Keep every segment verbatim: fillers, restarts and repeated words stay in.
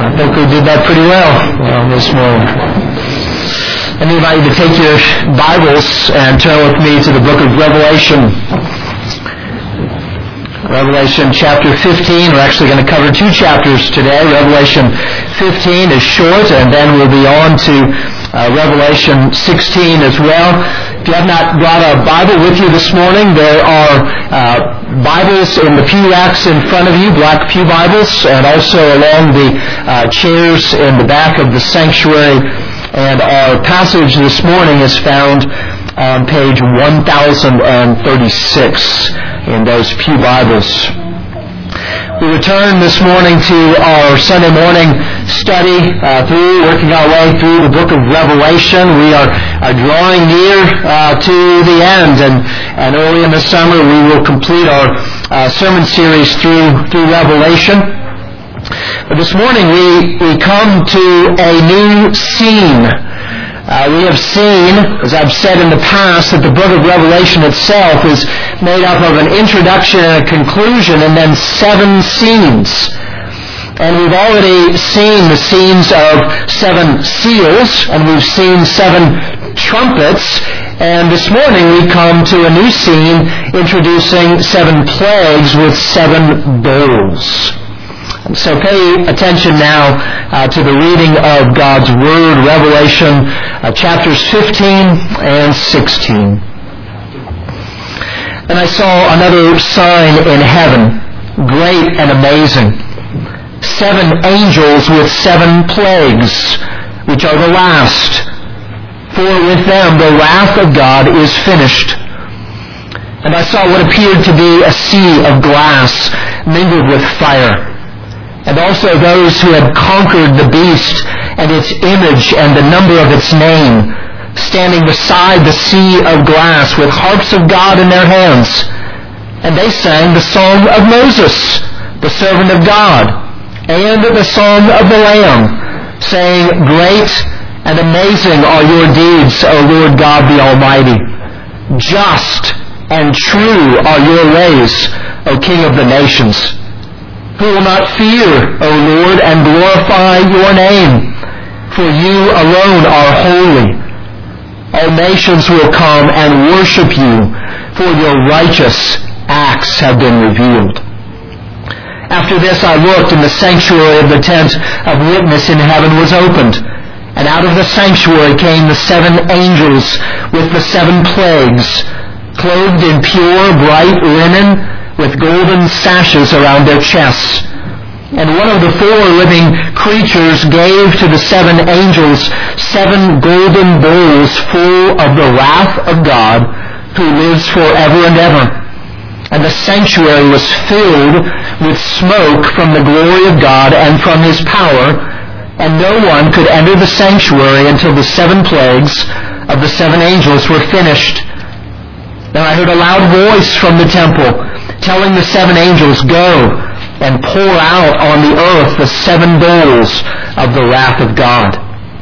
I think we did that pretty well uh, this morning. I invite you to take your Bibles and turn with me to the book of Revelation. Revelation chapter fifteen. We're actually going to cover two chapters today. Revelation fifteen is short, and then we'll be on to uh, Revelation sixteen as well. If you have not brought a Bible with you this morning, there are uh, Bibles in the pew racks in front of you, black pew Bibles, and also along the uh, chairs in the back of the sanctuary. And our passage this morning is found on page one thousand thirty-six in those pew Bibles. We return this morning to our Sunday morning study uh, through, working our way through the book of Revelation. We are, are drawing near uh, to the end, and, and early in the summer we will complete our uh, sermon series through, through Revelation. But this morning we, we come to a new scene. Uh, we have seen, as I've said in the past, that the book of Revelation itself is made up of an introduction and a conclusion and then seven scenes. And we've already seen the scenes of seven seals, and we've seen seven trumpets, and this morning we come to a new scene introducing seven plagues with seven bowls. So pay attention now uh, to the reading of God's Word, Revelation uh, chapters fifteen and sixteen. And I saw another sign in heaven, great and amazing, seven angels with seven plagues, which are the last. For with them the wrath of God is finished. And I saw what appeared to be a sea of glass mingled with fire. And also those who had conquered the beast and its image and the number of its name, standing beside the sea of glass with harps of God in their hands. And they sang the song of Moses, the servant of God, and the song of the Lamb, saying, Great and amazing are your deeds, O Lord God the Almighty. Just and true are your ways, O King of the nations. Who will not fear, O Lord, and glorify your name? For you alone are holy. All nations will come and worship you, for your righteous acts have been revealed. After this I looked, and the sanctuary of the tent of witness in heaven was opened. And out of the sanctuary came the seven angels with the seven plagues, clothed in pure, bright linen, with golden sashes around their chests. And one of the four living creatures gave to the seven angels seven golden bowls full of the wrath of God, who lives forever and ever. And the sanctuary was filled with smoke from the glory of God and from His power, and no one could enter the sanctuary until the seven plagues of the seven angels were finished. Then I heard a loud voice from the temple, telling the seven angels, Go and pour out on the earth the seven bowls of the wrath of God.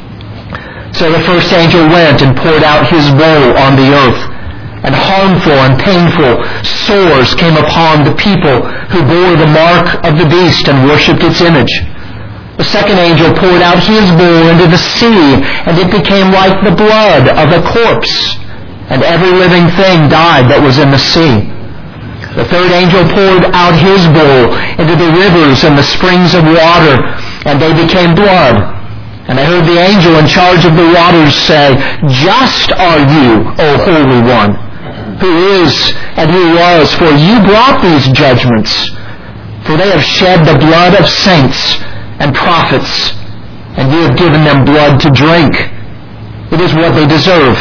So the first angel went and poured out his bowl on the earth, and harmful and painful sores came upon the people who bore the mark of the beast and worshipped its image. The second angel poured out his bowl into the sea, and it became like the blood of a corpse, and every living thing died that was in the sea. The third angel poured out his bowl into the rivers and the springs of water, and they became blood. And I heard the angel in charge of the waters say, Just are you, O Holy One, who is and who was, for you brought these judgments. For they have shed the blood of saints and prophets, and you have given them blood to drink. It is what they deserve.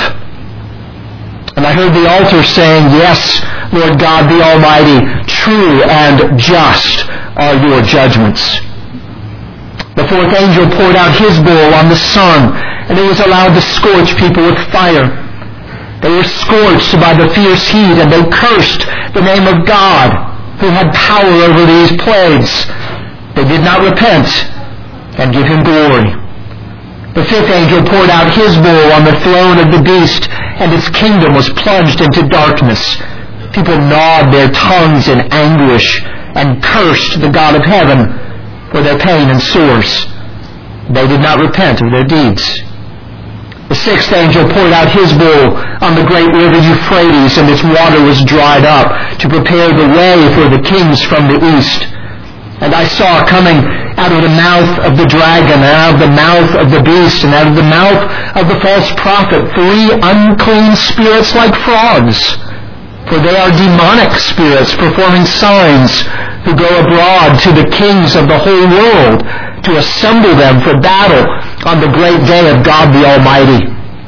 And I heard the altar saying, Yes, Lord God the Almighty, true and just are your judgments. The fourth angel poured out his bowl on the sun, and it was allowed to scorch people with fire. They were scorched by the fierce heat, and they cursed the name of God, who had power over these plagues. They did not repent and give Him glory. The fifth angel poured out his bowl on the throne of the beast, and its kingdom was plunged into darkness. People gnawed their tongues in anguish and cursed the God of heaven for their pain and sores. They did not repent of their deeds. The sixth angel poured out his bowl on the great river Euphrates, and its water was dried up to prepare the way for the kings from the east. And I saw coming out of the mouth of the dragon, and out of the mouth of the beast, and out of the mouth of the false prophet, three unclean spirits like frogs. For they are demonic spirits performing signs, who go abroad to the kings of the whole world to assemble them for battle on the great day of God the Almighty.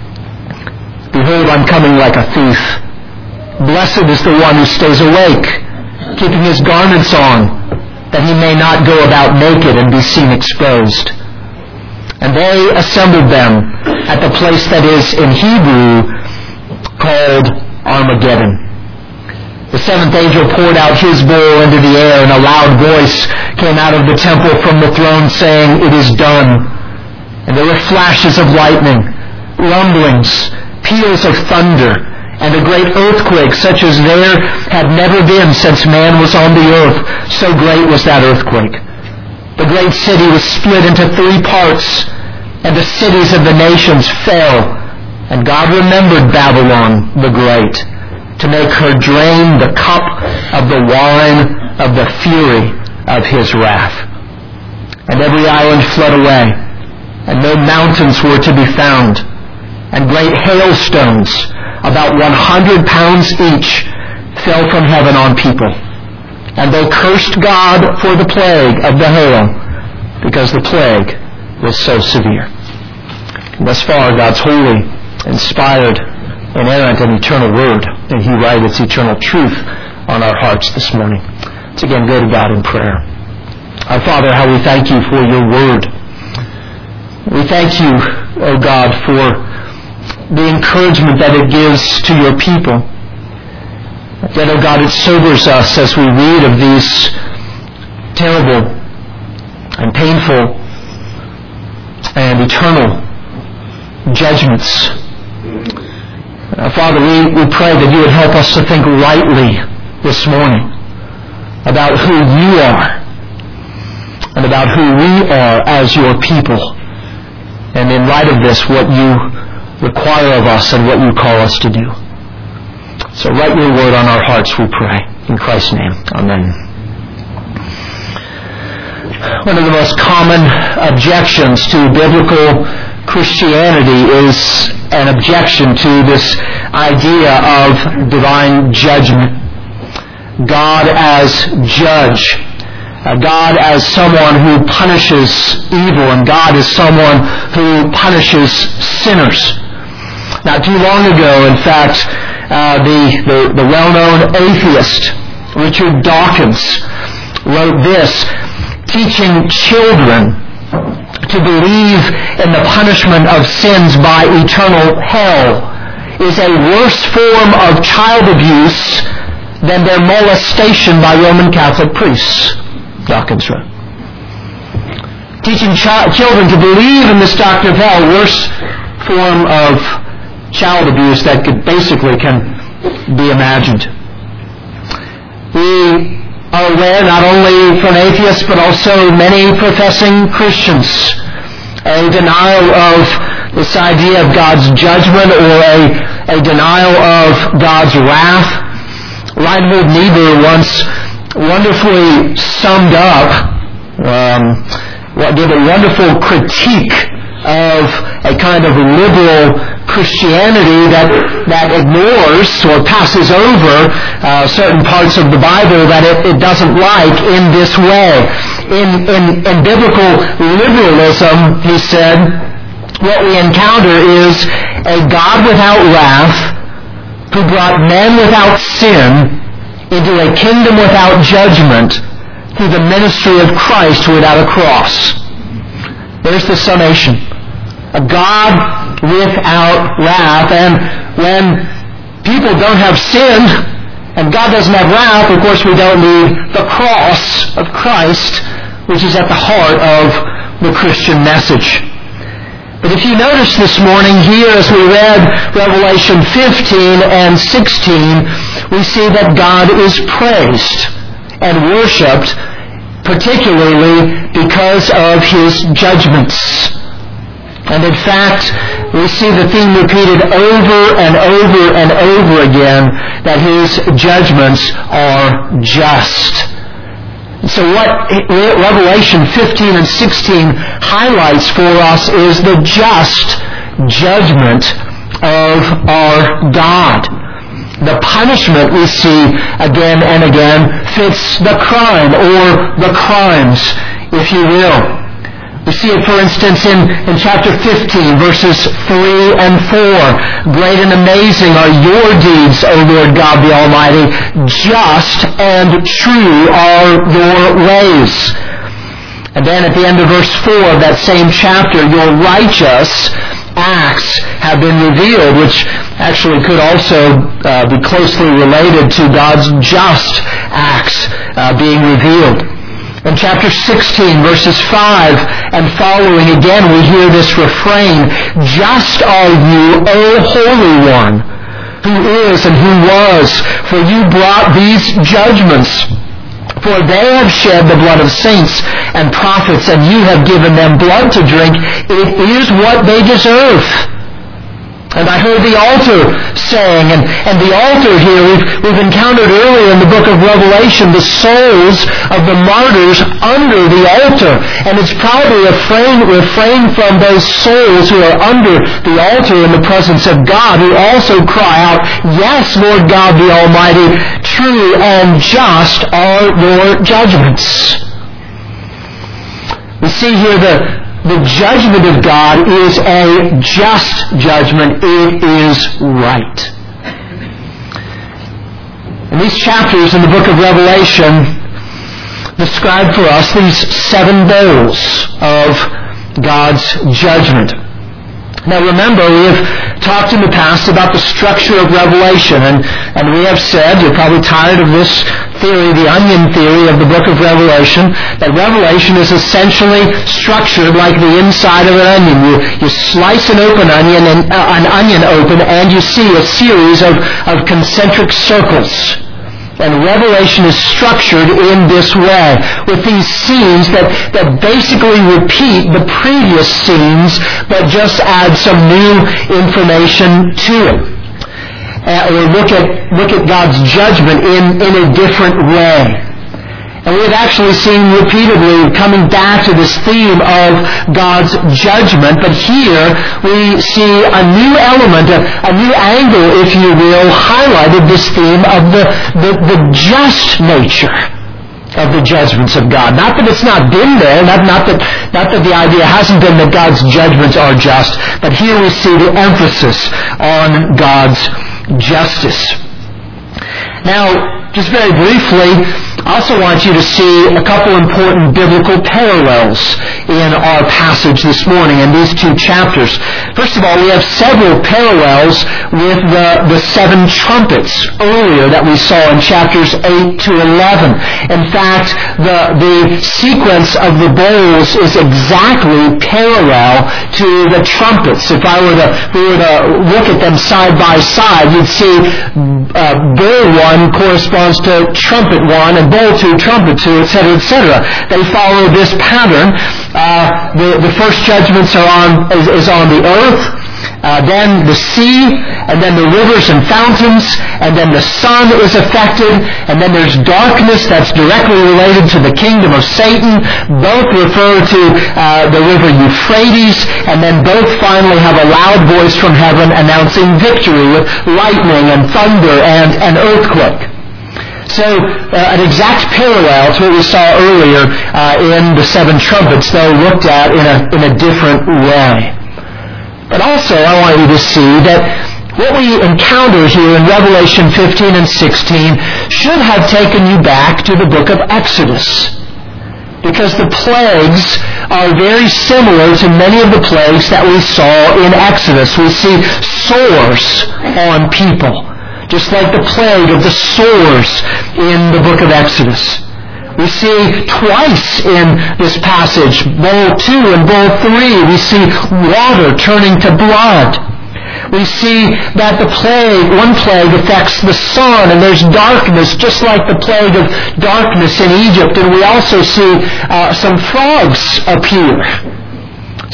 Behold, I'm coming like a thief. Blessed is the one who stays awake, keeping his garments on, that he may not go about naked and be seen exposed. And they assembled them at the place that is in Hebrew called Armageddon. The seventh angel poured out his bowl into the air, and a loud voice came out of the temple from the throne saying, "It is done." And there were flashes of lightning, rumblings, peals of thunder, and a great earthquake such as there had never been since man was on the earth. So great was that earthquake. The great city was split into three parts, and the cities of the nations fell. And God remembered Babylon the Great, to make her drain the cup of the wine of the fury of his wrath. And every island fled away, and no mountains were to be found. And great hailstones, about one hundred pounds each, fell from heaven on people. And they cursed God for the plague of the hail, because the plague was so severe. And thus far, God's holy, inspired, inerrant and eternal word, and he write its eternal truth on our hearts this morning. Let's again go to God in prayer. Our Father, how we thank you for your word. We thank you, O God, for the encouragement that it gives to your people. That, O God, it sobers us as we read of these terrible and painful and eternal judgments. Uh, Father, we, we pray that you would help us to think rightly this morning about who you are and about who we are as your people. And in light of this, what you require of us and what you call us to do. So write your word on our hearts, we pray. In Christ's name, amen. One of the most common objections to biblical Christianity is an objection to this idea of divine judgment. God as judge. Uh, God as someone who punishes evil, and God as someone who punishes sinners. Not too long ago, in fact, uh, the, the, the well-known atheist Richard Dawkins wrote this: teaching children to believe in the punishment of sins by eternal hell is a worse form of child abuse than their molestation by Roman Catholic priests, Dawkins wrote. Teaching chi- children to believe in this doctrine of hell, worse form of child abuse that could basically can be imagined. We are aware, not only from atheists, but also many professing Christians, a denial of this idea of God's judgment, or a, a denial of God's wrath. Reinhold Niebuhr once wonderfully summed up, um, gave a wonderful critique of a kind of liberal Christianity that that ignores or passes over uh, certain parts of the Bible that it, it doesn't like in this way. In, in, in biblical liberalism, he said, what we encounter is a God without wrath who brought men without sin into a kingdom without judgment through the ministry of Christ without a cross. There's the summation. A God without wrath. And when people don't have sin and God doesn't have wrath, of course we don't need the cross of Christ, which is at the heart of the Christian message. But if you notice this morning here, as we read Revelation fifteen and sixteen, we see that God is praised and worshipped, particularly because of his judgments. And in fact, we see the theme repeated over and over and over again, that His judgments are just. So what Revelation fifteen and sixteen highlights for us is the just judgment of our God. The punishment we see again and again fits the crime, or the crimes, if you will. We see it, for instance, in, in chapter fifteen, verses three and four. Great and amazing are your deeds, O Lord God the Almighty. Just and true are your ways. And then at the end of verse four of that same chapter, your righteous acts have been revealed, which actually could also uh, be closely related to God's just acts uh, being revealed. In chapter sixteen, verses five and following, again we hear this refrain, just are you, O Holy One, who is and who was, for you brought these judgments. For they have shed the blood of saints and prophets, and you have given them blood to drink. It is what they deserve. And I heard the altar saying, and, and the altar here we've, we've encountered earlier in the book of Revelation, the souls of the martyrs under the altar. And it's probably a refrain, refrain from those souls who are under the altar in the presence of God, who also cry out, yes, Lord God the Almighty, true and just are your judgments. We see here the The judgment of God is a just judgment. It is right. And these chapters in the book of Revelation describe for us these seven bowls of God's judgment. Now remember, we have talked in the past about the structure of Revelation, and, and we have said, you're probably tired of this theory, the onion theory of the book of Revelation, that Revelation is essentially structured like the inside of an onion. You, you slice an open onion, and, uh, an onion open, and you see a series of, of concentric circles. And Revelation is structured in this way, with these scenes that, that basically repeat the previous scenes, but just add some new information to it. Uh, or look at, look at God's judgment in, in a different way. And we've actually seen repeatedly coming back to this theme of God's judgment, but here we see a new element, a, a new angle, if you will, highlighted this theme of the, the, the just nature of the judgments of God. Not that it's not been there, not, not, that, not that the idea hasn't been that God's judgments are just, but here we see the emphasis on God's justice. Now, just very briefly, I also want you to see a couple important biblical parallels in our passage this morning in these two chapters. First of all, we have several parallels with the, the seven trumpets earlier that we saw in chapters eight to eleven. In fact, the, the sequence of the bowls is exactly parallel to the trumpets. If I were to, if we were to look at them side by side, you'd see uh, bowl one corresponds to trumpet one, and bowl two, trumpet two, et cetera, et cetera. They follow this pattern. Uh, the, the first judgments are on is, is on the earth, uh, then the sea, and then the rivers and fountains, and then the sun is affected, and then there's darkness that's directly related to the kingdom of Satan. Both refer to uh, the river Euphrates, and then both finally have a loud voice from heaven announcing victory with lightning and thunder and an earthquake. So, uh, an exact parallel to what we saw earlier uh, in the seven trumpets, though looked at in a, in a different way. But also, I want you to see that what we encounter here in Revelation fifteen and sixteen should have taken you back to the book of Exodus. Because the plagues are very similar to many of the plagues that we saw in Exodus. We see sores on people, just like the plague of the sores in the book of Exodus. We see twice in this passage, bowl two and bowl three, we see water turning to blood. We see that the plague, one plague affects the sun, and there's darkness, just like the plague of darkness in Egypt. And we also see uh, some frogs appear.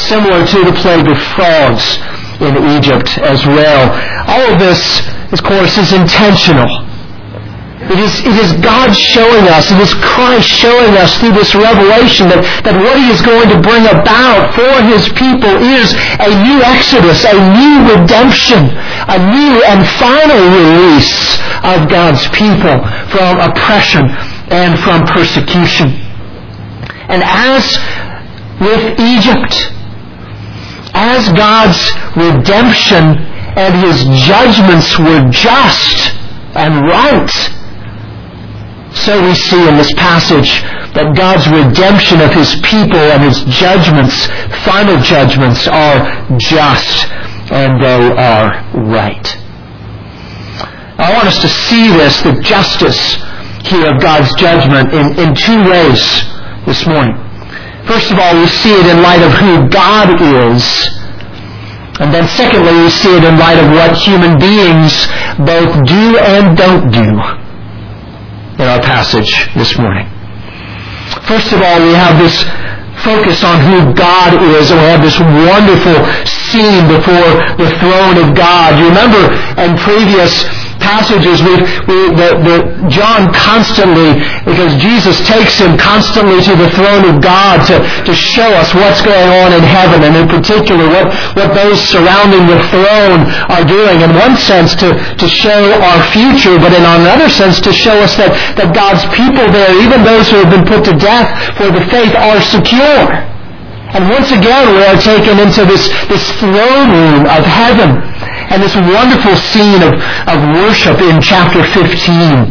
similar to the plague of frogs in Egypt as well. All of this, of course, is intentional. It is, it is God showing us, it is Christ showing us through this revelation that, that what He is going to bring about for His people is a new exodus, a new redemption, a new and final release of God's people from oppression and from persecution. And as with Egypt, as God's redemption and His judgments were just and right, so we see in this passage that God's redemption of His people and His judgments, final judgments, are just and they are right. I want us to see this, the justice here of God's judgment, in, in two ways this morning. First of all, we see it in light of who God is. And then secondly, we see it in light of what human beings both do and don't do in our passage this morning. First of all, we have this focus on who God is, and we have this wonderful scene before the throne of God. You remember in previous passages, we, we, the, the, John constantly, because Jesus takes him constantly to the throne of God to, to show us what's going on in heaven, and in particular what, what those surrounding the throne are doing. In one sense, to, to show our future, but in another sense, to show us that, that God's people there, even those who have been put to death for the faith, are secure. And once again, we are taken into this, this throne room of heaven, and this wonderful scene of, of worship in chapter fifteen.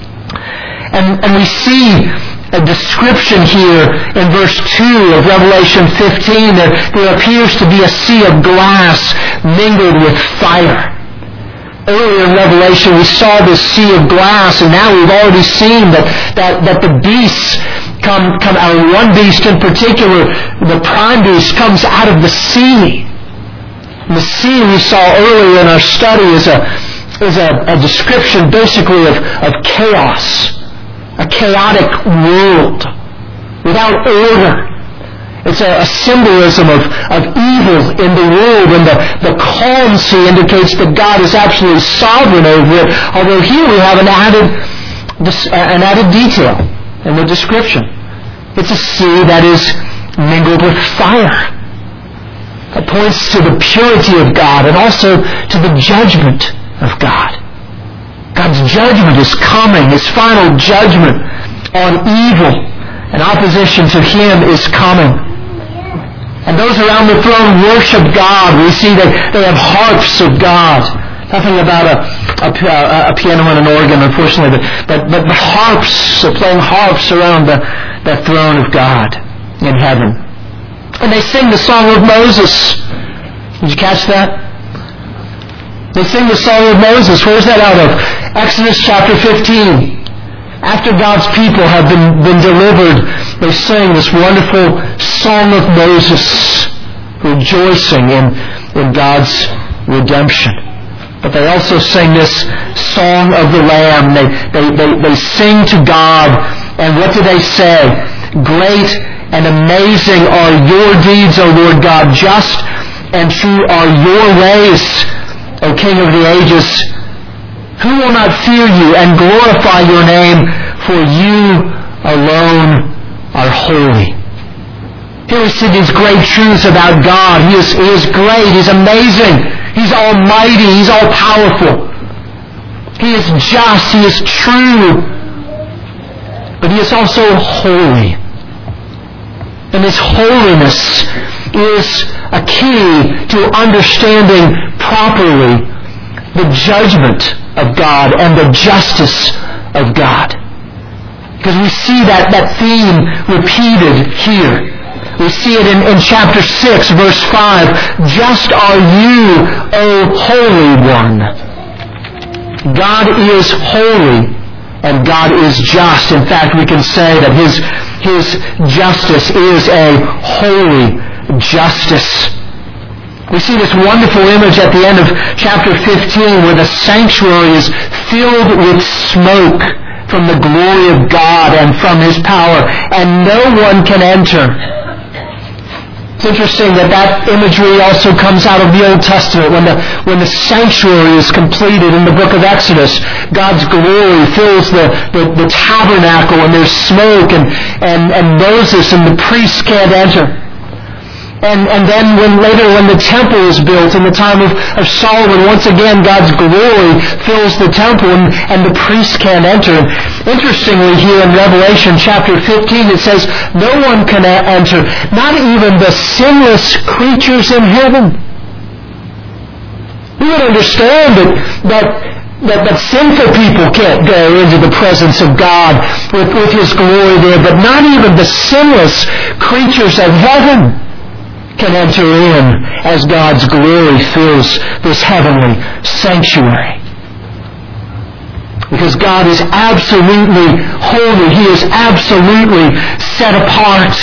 And, and we see a description here in verse two of Revelation fifteen that there appears to be a sea of glass mingled with fire. Earlier in Revelation, we saw this sea of glass, and now we've already seen that, that, that the beasts come, come out. One beast in particular, the prime beast, comes out of the sea. And the sea we saw earlier in our study is a, is a, a description basically of, of chaos, a chaotic world without order. It's a, a symbolism of, of evil in the world, and the, the calm sea indicates that God is absolutely sovereign over it, although here we have an added, an added detail in the description. It's a sea that is mingled with fire. It points to the purity of God and also to the judgment of God. God's judgment is coming. His final judgment on evil and opposition to Him is coming. And those around the throne worship God. We see that they have harps of God. Nothing about a, a, a piano and an organ, unfortunately, but, but, but harps, so playing harps around the, the throne of God in heaven. And they sing the song of Moses. Did you catch that? They sing the song of Moses. Where's that out of? Exodus chapter fifteen. After God's people have been, been delivered, they sing this wonderful song of Moses, rejoicing in, in God's redemption. But they also sing this song of the Lamb. They, they, they, they sing to God, and what do they say? Great and amazing are your deeds, O Lord God. Just and true are your ways, O King of the ages. Who will not fear you and glorify your name? For you alone are holy. Here we see these great truths about God. He is, he is great. He's amazing. He's almighty. He's all-powerful. He is just. He is true. But He is also holy. And His holiness is a key to understanding properly the judgment of God and the justice of God. Because we see that, that theme repeated here. We see it in, in chapter six, verse five. Just are you, O Holy One. God is holy and God is just. In fact, we can say that His, His justice is a holy justice. We see this wonderful image at the end of chapter fifteen where the sanctuary is filled with smoke from the glory of God and from His power, and no one can enter. It's interesting that that imagery also comes out of the Old Testament. When the, when the sanctuary is completed in the book of Exodus, God's glory fills the, the, the tabernacle, and there's smoke, and, and, and Moses and the priests can't enter. And, and then when later when the temple is built in the time of, of Solomon, once again God's glory fills the temple, and, and the priests can't enter. And interestingly, here in Revelation chapter fifteen, it says, no one can enter, not even the sinless creatures in heaven. We would understand that, that, that, that sinful people can't go into the presence of God with, with His glory there, but not even the sinless creatures of heaven can enter in as God's glory fills this heavenly sanctuary. Because God is absolutely holy. He is absolutely set apart.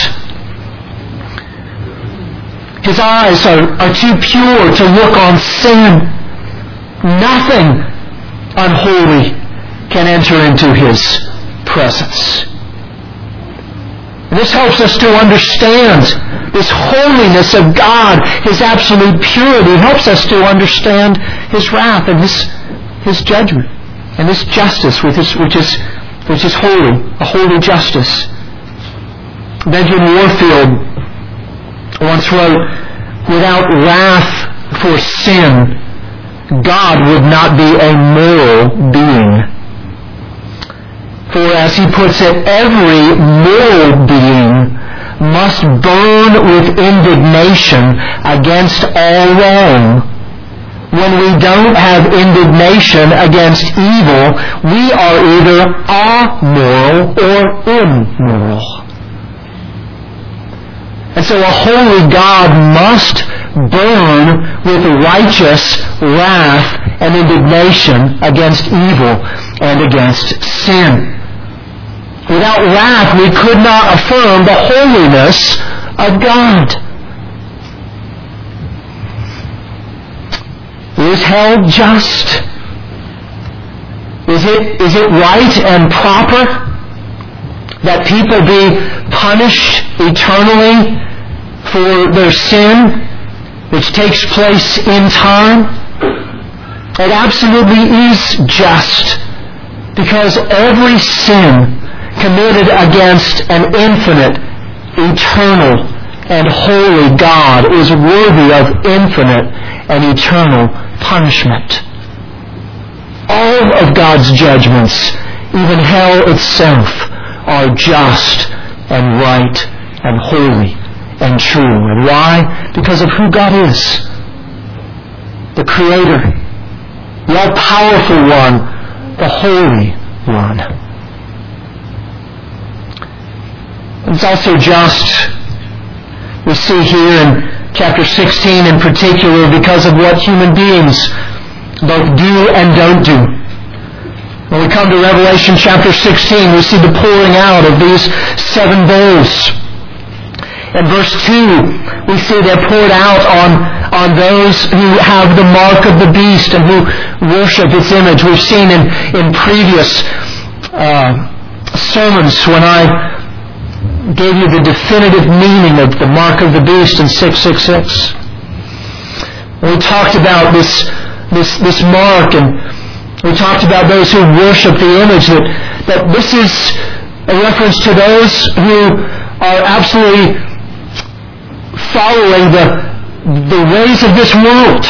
His eyes are, are too pure to look on sin. Nothing unholy can enter into His presence. And this helps us to understand this holiness of God, His absolute purity. It helps us to understand His wrath and His, His judgment and His justice, which is, which is, which is holy, a holy justice. Benjamin Warfield once wrote, without wrath for sin, God would not be a moral being. For as he puts it, every moral being must burn with indignation against all wrong. When we don't have indignation against evil, we are either amoral or immoral. And so a holy God must burn with righteous wrath and indignation against evil and against sin. Without wrath, we could not affirm the holiness of God. Is hell just? Is it, is it right and proper that people be punished eternally for their sin, which takes place in time? It absolutely is just, because every sin committed against an infinite, eternal, and holy God is worthy of infinite and eternal punishment. All of God's judgments, even hell itself, are just and right and holy and true. And why? Because of who God is. The Creator, the all-powerful One, the Holy One. It's also just, we see here in chapter sixteen in particular, because of what human beings both do and don't do. When we come to Revelation chapter sixteen, we see the pouring out of these seven bowls. In verse two, we see they're poured out on, on those who have the mark of the beast and who worship its image. We've seen in, in previous uh, sermons when I gave you the definitive meaning of the mark of the beast in six six six. We talked about this, this, this mark, and we talked about those who worship the image, that, that this is a reference to those who are absolutely following the, the ways of this world.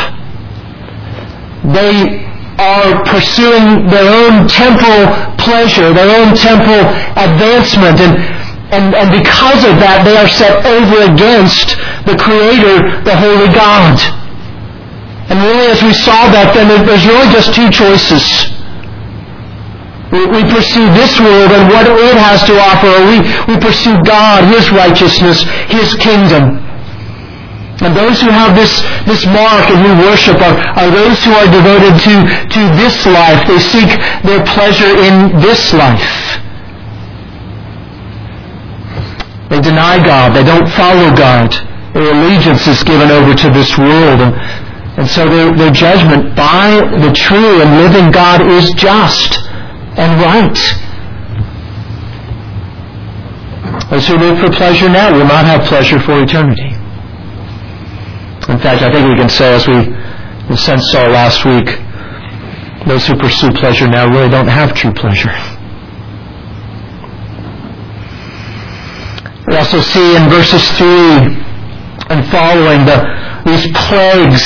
They are pursuing their own temporal pleasure, their own temporal advancement, and And, and because of that, they are set over against the Creator, the Holy God. And really, as we saw that, then there's really just two choices. We, we pursue this world and what it has to offer, or we, we pursue God, His righteousness, His kingdom. And those who have this, this mark and who worship are, are those who are devoted to, to this life. They seek their pleasure in this life. They deny God. They don't follow God. Their allegiance is given over to this world. And, and so their, their judgment by the true and living God is just and right. Those who live for pleasure now will not have pleasure for eternity. In fact, I think we can say, as we in a sense saw last week, those who pursue pleasure now really don't have true pleasure. We also see in verses three and following the, these plagues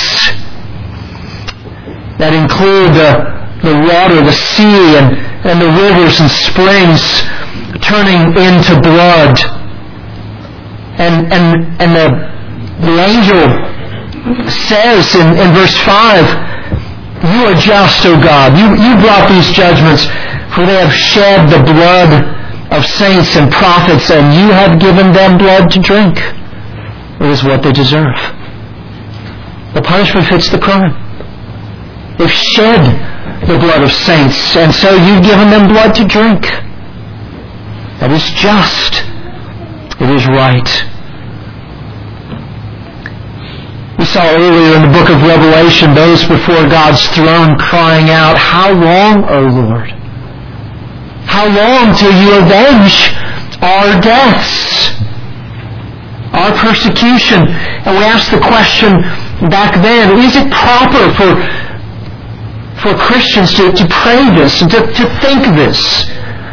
that include the, the water, the sea, and, and the rivers and springs turning into blood. And, and, and the, the angel says in, in verse five, "You are just, O God. You, you brought these judgments, for they have shed the blood of saints and prophets, and you have given them blood to drink. It is what they deserve." The punishment fits the crime. They've shed the blood of saints, and so you've given them blood to drink. That is just. It is right. We saw earlier in the book of Revelation those before God's throne crying out, "How long, O Lord? How long till you avenge our deaths, our persecution?" And we asked the question back then, is it proper for, for Christians to, to pray this and to, to think this?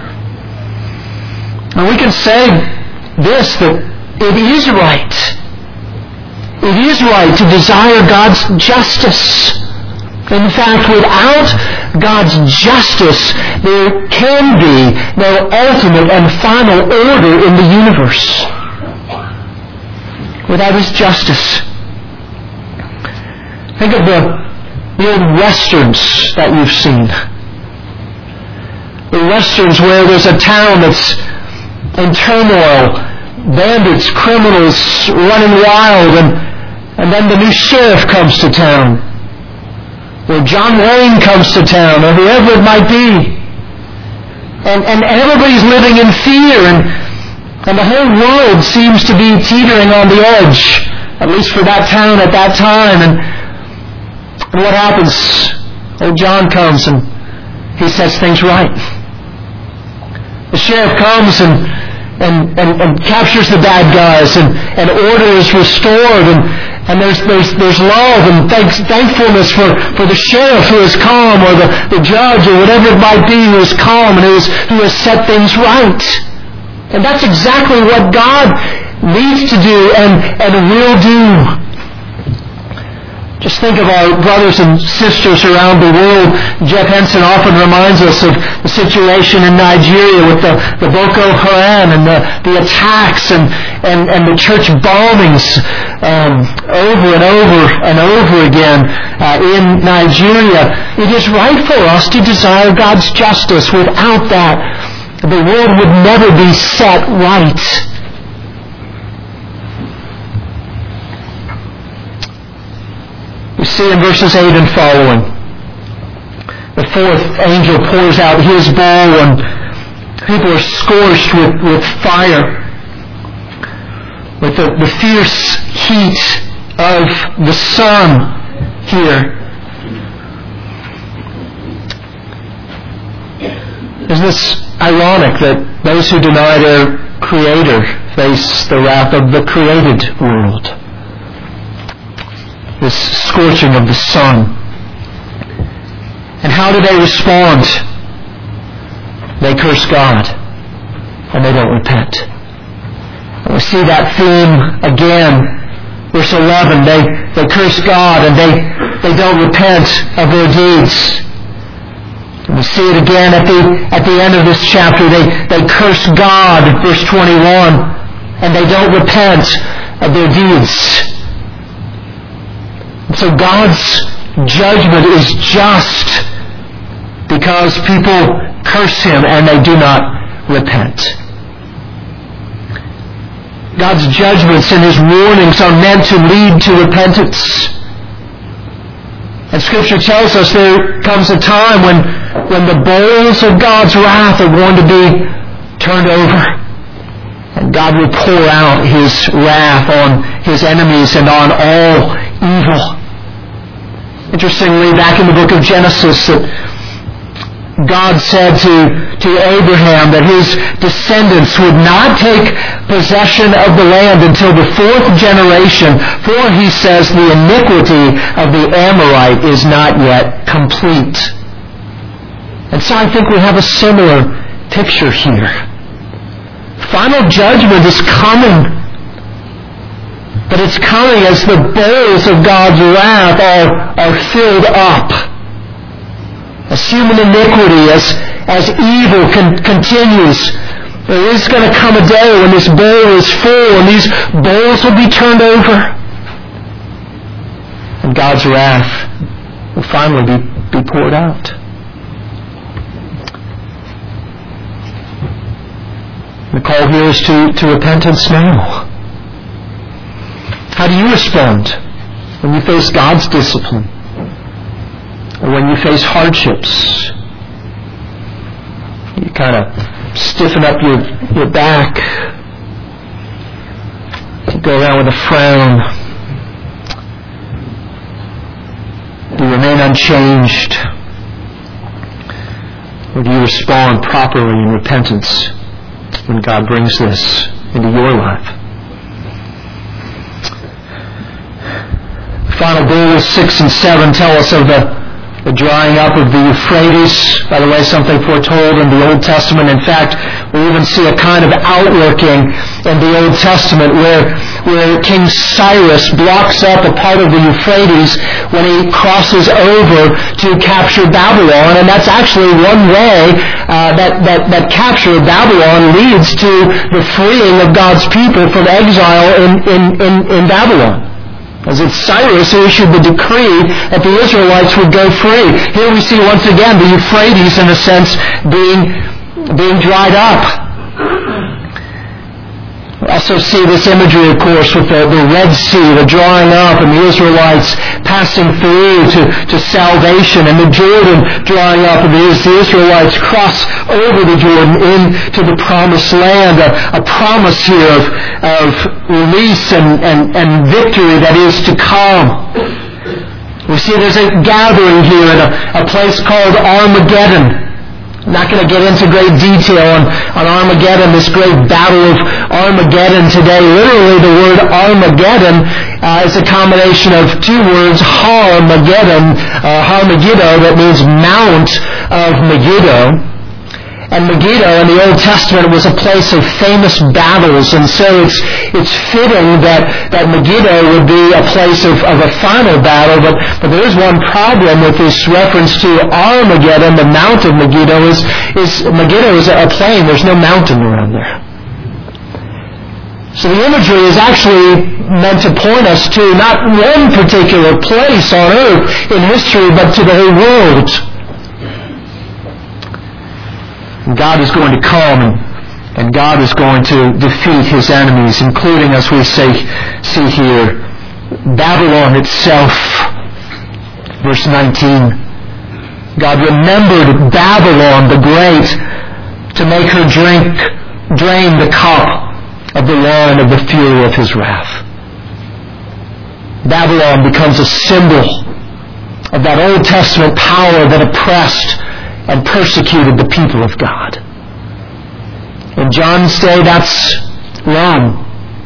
And we can say this, that it is right. It is right to desire God's justice. In fact, without God's justice, there can be no ultimate and final order in the universe. Without His justice. Think of the, the old westerns that you've seen. The westerns where there's a town that's in turmoil, bandits, criminals running wild, and And then the new sheriff comes to town, or John Wayne comes to town, or whoever it might be. And, and everybody's living in fear, and, and the whole world seems to be teetering on the edge, at least for that town at that time. And, and what happens? Old John comes and he sets things right. The sheriff comes and And, and, and captures the bad guys, and, and order is restored, and, and there's, there's, there's love and thanks, thankfulness for, for the sheriff who is calm, or the, the judge, or whatever it might be, who is calm and who, is, who has set things right. And that's exactly what God needs to do and, and will do. Just think of our brothers and sisters around the world. Jeff Henson often reminds us of the situation in Nigeria with the, the Boko Haram and the, the attacks and, and, and the church bombings um, over and over and over again uh, in Nigeria. It is right for us to desire God's justice. Without that, the world would never be set right. We see in verses eight and following, the fourth angel pours out his bowl, and people are scorched with, with fire, with the, the fierce heat of the sun here. Isn't this ironic that those who deny their Creator face the wrath of the created world? This scorching of the sun. And how do they respond? They curse God, and they don't repent. And we see that theme again. Verse eleven, they, they curse God, and they, they don't repent of their deeds. And we see it again at the, at the end of this chapter. They, they curse God, verse twenty-one, and they don't repent of their deeds. So God's judgment is just because people curse Him and they do not repent. God's judgments and His warnings are meant to lead to repentance. And Scripture tells us there comes a time when, when the bowls of God's wrath are going to be turned over. And God will pour out His wrath on His enemies and on all evil. Interestingly, back in the book of Genesis, that God said to, to Abraham that his descendants would not take possession of the land until the fourth generation, for, he says, the iniquity of the Amorite is not yet complete. And so I think we have a similar picture here. Final judgment is coming. But it's coming as the bowls of God's wrath are, are filled up. As human iniquity, as, as evil con- continues, there is going to come a day when this bowl is full and these bowls will be turned over. And God's wrath will finally be, be poured out. The call here is to, to repentance now. How do you respond when you face God's discipline? Or when you face hardships? You kind of stiffen up your, your back. You go around with a frown. Do you remain unchanged? Or do you respond properly in repentance when God brings this into your life? Final bowls six and seven tell us of the, the drying up of the Euphrates. By the way, something foretold in the Old Testament. In fact, we even see a kind of outworking in the Old Testament where, where King Cyrus blocks up a part of the Euphrates when he crosses over to capture Babylon. And that's actually one way uh, that, that, that capture of Babylon leads to the freeing of God's people from exile in, in, in, in Babylon. As it's Cyrus who issued the decree that the Israelites would go free. Here we see once again the Euphrates, in a sense, being, being dried up. We also see this imagery, of course, with the, the Red Sea, the drawing up, and the Israelites passing through to, to salvation, and the Jordan drawing up, and the, the Israelites cross over the Jordan into the promised land, a, a promise here of, of release and, and, and victory that is to come. We see there's a gathering here at a, a place called Armageddon. I'm not going to get into great detail on, on Armageddon, this great battle of Armageddon today. Literally, the word Armageddon uh, is a combination of two words, Har-Mageddon, uh, Har-Megiddo, that means Mount of Megiddo. And Megiddo in the Old Testament was a place of famous battles, and so it's it's fitting that, that Megiddo would be a place of, of a final battle, but, but there is one problem with this reference to Armageddon, the Mount of Megiddo, is, is Megiddo is a plain, there's no mountain around there. So the imagery is actually meant to point us to not one particular place on earth in history, but to the whole world. God is going to come, and, and God is going to defeat His enemies, including, as we say, see here, Babylon itself. Verse nineteen. God remembered Babylon the Great to make her drink, drain the cup of the wine of the fury of His wrath. Babylon becomes a symbol of that Old Testament power that oppressed and persecuted the people of God. In John's day, that's Rome.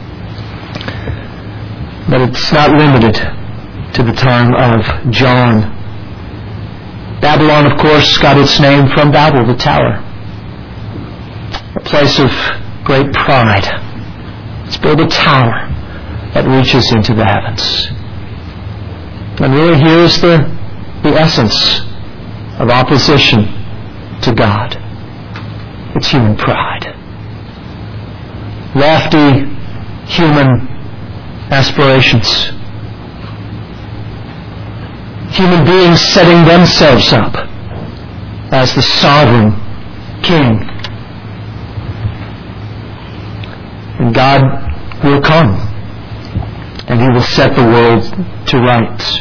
But it's not limited to the time of John. Babylon, of course, got its name from Babel, the tower. A place of great pride. Let's build a tower that reaches into the heavens. And really, here's the, the essence of opposition to God. It's human pride. Lofty human aspirations. Human beings setting themselves up as the sovereign king. And God will come, and He will set the world to rights.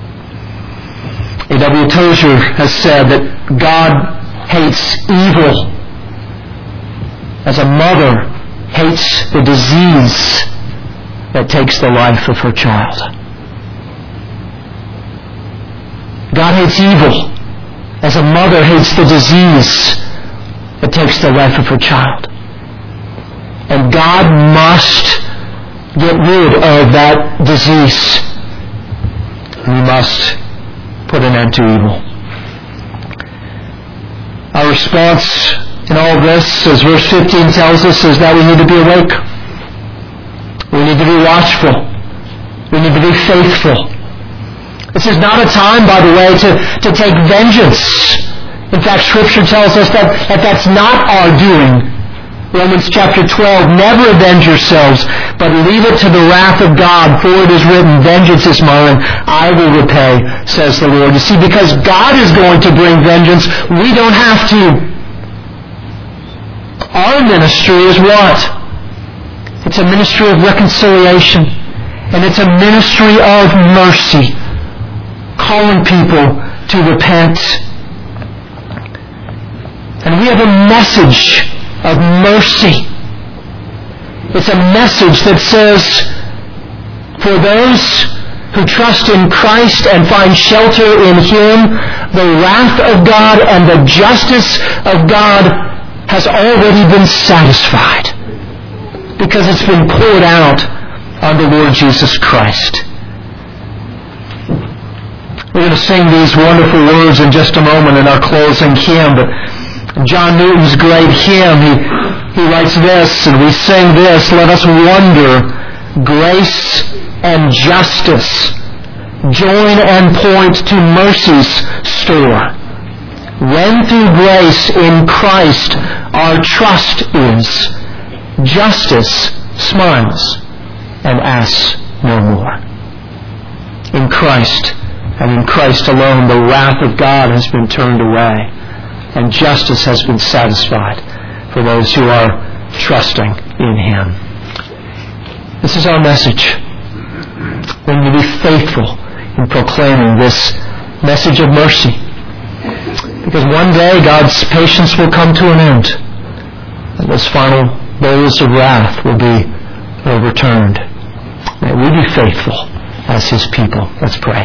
A W Tozer has said that God hates evil as a mother hates the disease that takes the life of her child. God hates evil as a mother hates the disease that takes the life of her child. And God must get rid of that disease. We must put an end to evil. Our response in all this, as verse fifteen tells us, is that we need to be awake. We need to be watchful. We need to be faithful. This is not a time, by the way, to, to take vengeance. In fact, Scripture tells us that, that that's not our doing. Romans chapter twelve, never avenge yourselves, but leave it to the wrath of God, for it is written, vengeance is mine, I will repay, says the Lord. You see, because God is going to bring vengeance, we don't have to. Our ministry is what? It's a ministry of reconciliation, and it's a ministry of mercy, calling people to repent. And we have a message of mercy. It's a message that says, for those who trust in Christ and find shelter in Him, the wrath of God and the justice of God has already been satisfied, because it's been poured out on the Lord Jesus Christ. We're going to sing these wonderful words in just a moment in our closing hymn, but John Newton's great hymn, he, he writes this, and we sing this, let us wonder, grace and justice join and point to mercy's store. When through grace in Christ our trust is, justice smiles and asks no more. In Christ, and in Christ alone, the wrath of God has been turned away, and justice has been satisfied for those who are trusting in Him. This is our message. We need to be faithful in proclaiming this message of mercy, because one day God's patience will come to an end, and those final bowls of wrath will be overturned. May we be faithful as His people. Let's pray.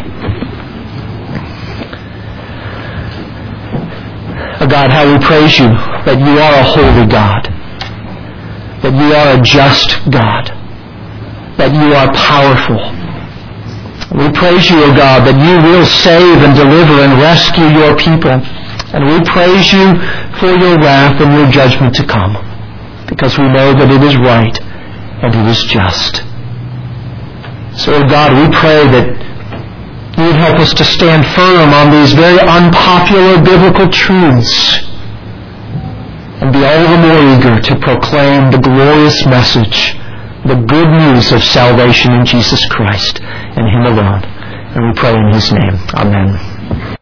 Oh God, how we praise You that You are a holy God, that You are a just God, that You are powerful. We praise You, O God, that You will save and deliver and rescue Your people. And we praise You for Your wrath and Your judgment to come, because we know that it is right and it is just. So, O God, we pray that You would help us to stand firm on these very unpopular biblical truths, and be all the more eager to proclaim the glorious message, the good news of salvation in Jesus Christ and Him alone. And we pray in His name. Amen.